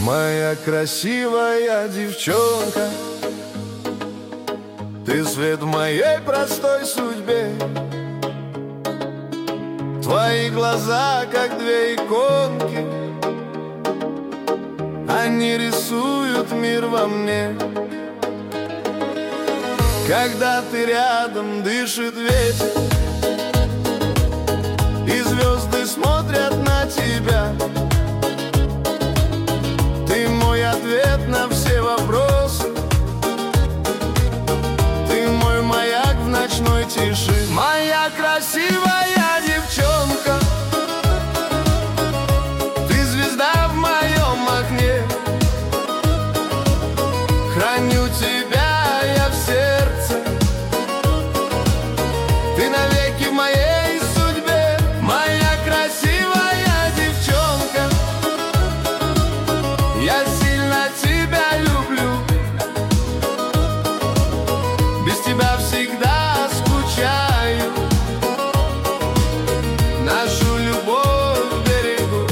Моя красивая девчонка, ты свет в моей простой судьбе. Твои глаза, как две иконки, они рисуют мир во мне. Когда ты рядом, дышит ветер, и звезды смотрят на тебя. Ты мой ответ на все вопросы, ты мой маяк в ночной тиши. Моя красивая девчонка, ты звезда в моем окне. Храню тебя я в сердце, ты навеки в моей судьбе. Моя красивая девчонка, я сильно тебя люблю. Без тебя всегда скучаю, нашу любовь берегу.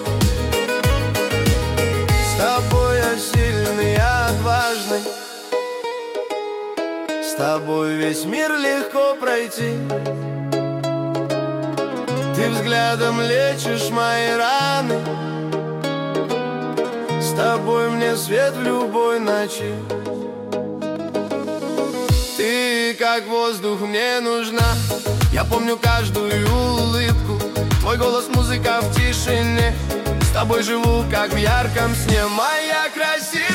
С тобой я сильный, я отважный, с тобой весь мир легко пройти. Ты взглядом лечишь мои раны, с тобой мне свет в любой ночи. Ты как воздух мне нужна, я помню каждую улыбку. Твой голос, музыка в тишине, с тобой живу, как в ярком сне. Моя красивая